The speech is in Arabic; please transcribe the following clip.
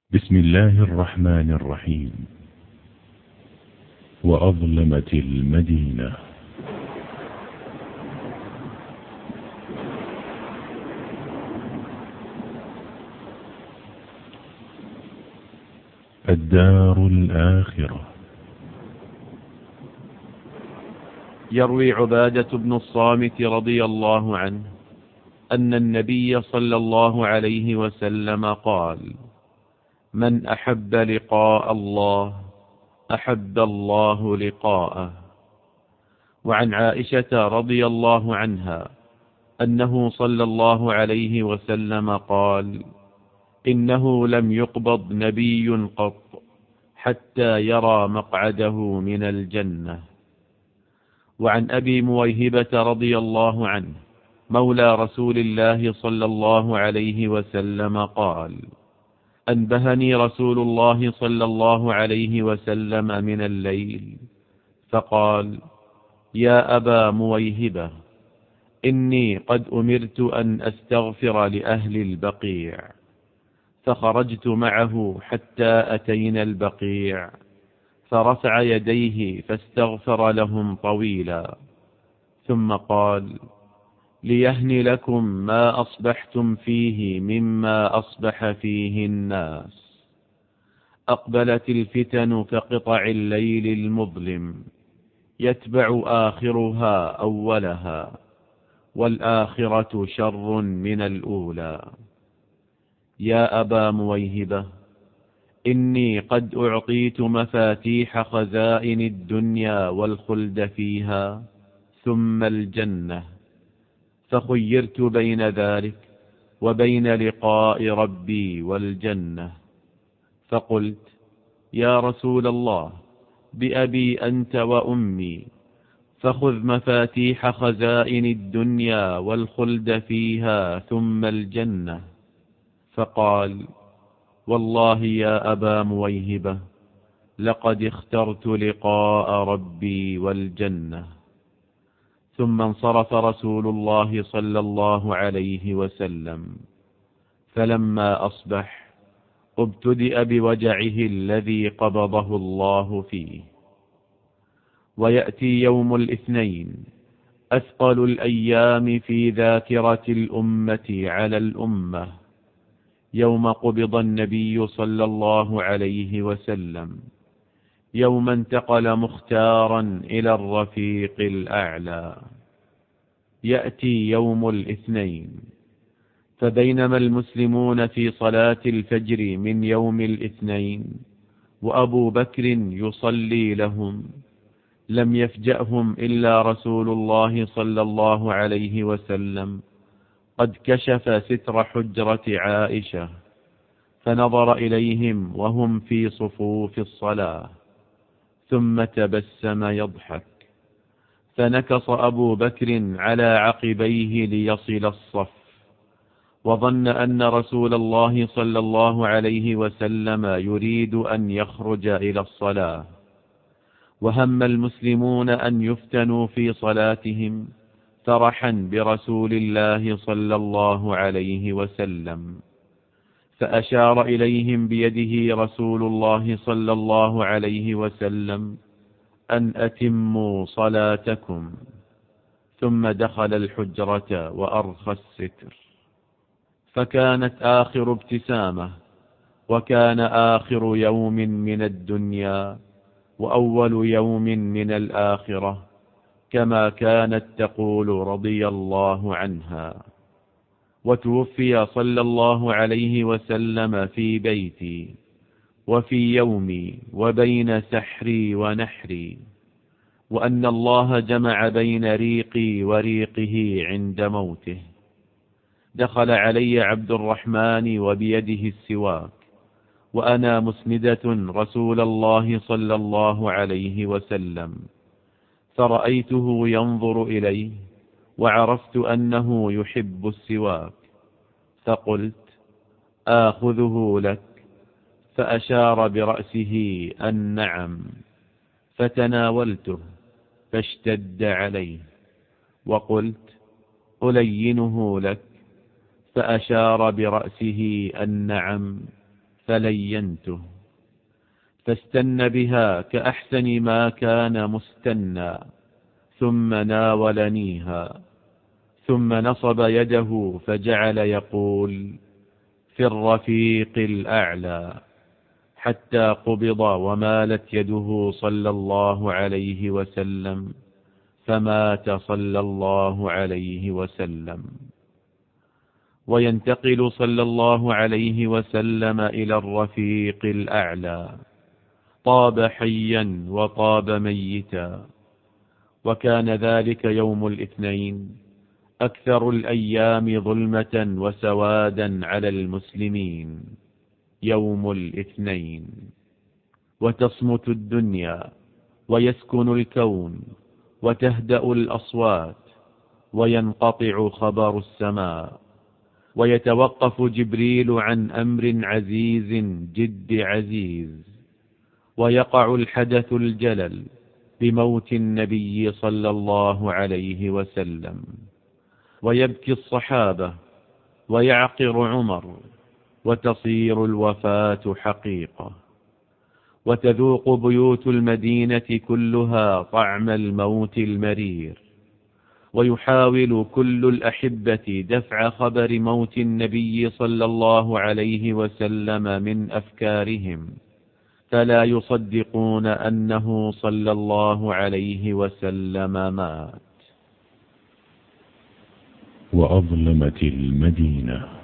بسم الله الرحمن الرحيم. وأظلمت المدينة. الدار الآخرة. يروي عبادة بن الصامت رضي الله عنه أن النبي صلى الله عليه وسلم قال: من أحب لقاء الله أحب الله لقاءه. وعن عائشة رضي الله عنها أنه صلى الله عليه وسلم قال: إنه لم يقبض نبي قط حتى يرى مقعده من الجنة. وعن أبي مويهبة رضي الله عنه مولى رسول الله صلى الله عليه وسلم قال: أنبهني رسول الله صلى الله عليه وسلم من الليل فقال: يا أبا مويهبة، إني قد أمرت أن أستغفر لأهل البقيع. فخرجت معه حتى أتينا البقيع، فرفع يديه فاستغفر لهم طويلا، ثم قال: ليهن لكم ما أصبحتم فيه مما أصبح فيه الناس. أقبلت الفتن كقطع الليل المظلم، يتبع آخرها أولها، والآخرة شر من الأولى. يا أبا مويهبة، إني قد أعطيت مفاتيح خزائن الدنيا والخلد فيها ثم الجنة، فخيرت بين ذلك وبين لقاء ربي والجنة. فقلت: يا رسول الله، بأبي أنت وأمي، فخذ مفاتيح خزائن الدنيا والخلد فيها ثم الجنة. فقال: والله يا أبا مويهبة، لقد اخترت لقاء ربي والجنة. ثم انصرف رسول الله صلى الله عليه وسلم، فلما أصبح ابتدأ بوجعه الذي قبضه الله فيه. ويأتي يوم الاثنين أثقل الأيام في ذاكرة الأمة على الأمة، يوم قبض النبي صلى الله عليه وسلم، يوم انتقل مختارا إلى الرفيق الأعلى. يأتي يوم الاثنين، فبينما المسلمون في صلاة الفجر من يوم الاثنين وأبو بكر يصلي لهم، لم يفجأهم إلا رسول الله صلى الله عليه وسلم قد كشف ستر حجرة عائشة، فنظر إليهم وهم في صفوف الصلاة، ثم تبسم يضحك، فنكص أبو بكر على عقبيه ليصل الصف، وظن أن رسول الله صلى الله عليه وسلم يريد أن يخرج إلى الصلاة. وهم المسلمون أن يفتنوا في صلاتهم فرحا برسول الله صلى الله عليه وسلم، فأشار إليهم بيده رسول الله صلى الله عليه وسلم أن أتموا صلاتكم، ثم دخل الحجرة وأرخى الستر. فكانت آخر ابتسامة، وكان آخر يوم من الدنيا وأول يوم من الآخرة، كما كانت تقول رضي الله عنها. وتوفي صلى الله عليه وسلم في بيتي وفي يومي وبين سحري ونحري، وأن الله جمع بين ريقي وريقه عند موته. دخل علي عبد الرحمن وبيده السواك، وأنا مسندة رسول الله صلى الله عليه وسلم، فرأيته ينظر إليه وعرفت أنه يحب السواك، فقلت: آخذه لك؟ فأشار برأسه أن نعم، فتناولته فاشتد عليه، وقلت: ألينه لك؟ فأشار برأسه أن نعم، فلينته، فاستن بها كأحسن ما كان مستنى، ثم ناولنيها، ثم نصب يده فجعل يقول: في الرفيق الأعلى، حتى قبض ومالت يده صلى الله عليه وسلم، فمات صلى الله عليه وسلم. وينتقل صلى الله عليه وسلم إلى الرفيق الأعلى، طاب حيا وطاب ميتا. وكان ذلك يوم الاثنين أكثر الأيام ظلمة وسوادا على المسلمين، يوم الاثنين. وتصمت الدنيا ويسكن الكون وتهدأ الأصوات وينقطع خبر السماء، ويتوقف جبريل عن أمر عزيز جد عزيز، ويقع الحدث الجلل بموت النبي صلى الله عليه وسلم، ويبكي الصحابة ويعقر عمر، وتصير الوفاة حقيقة، وتذوق بيوت المدينة كلها طعم الموت المرير، ويحاول كل الأحبة دفع خبر موت النبي صلى الله عليه وسلم من أفكارهم، فلا يصدقون أنه صلى الله عليه وسلم مات. وأظلمت المدينة.